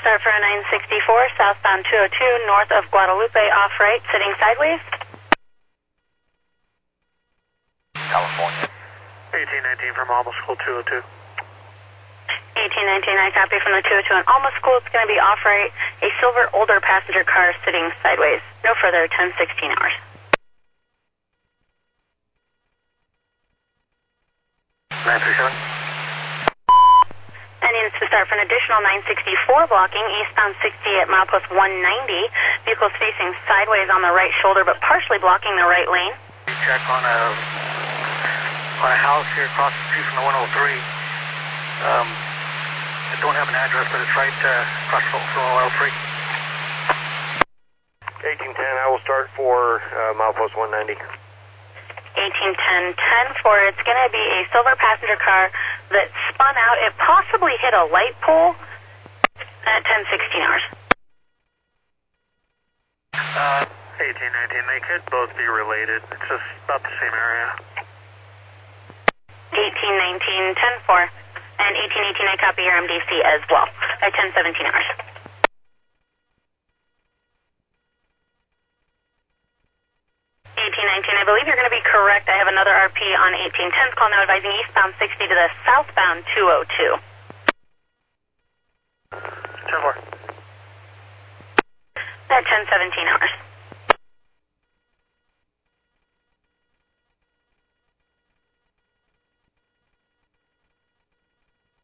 Start for a 964, southbound 202, north of Guadalupe, off right, sitting sideways. California. 1819 from Alma School 202. 1819, I copy from the 202 in Alma School. It's going to be off right, a silver older passenger car sitting sideways. No further, 10:16 hours. 937. And units to start for an additional 964 blocking, eastbound 60 at milepost 190. Vehicles facing sideways on the right shoulder but partially blocking the right lane. Check on a house here across the street from the 103. I don't have an address, but it's right across from 103. 1810, I will start for milepost 190. 1810, 10-4. It's going to be a silver passenger car that spun out. It possibly hit a light pole at 10:16 hours. 1819, they could both be related. It's just about the same area. 1819, 10-4. And 1818, I copy your MDC as well at 10:17 hours. 1819, I believe you're going to be correct. I have another RP on 1810's call now advising eastbound 60 to the southbound 202. 10-4. At 10:17 hours.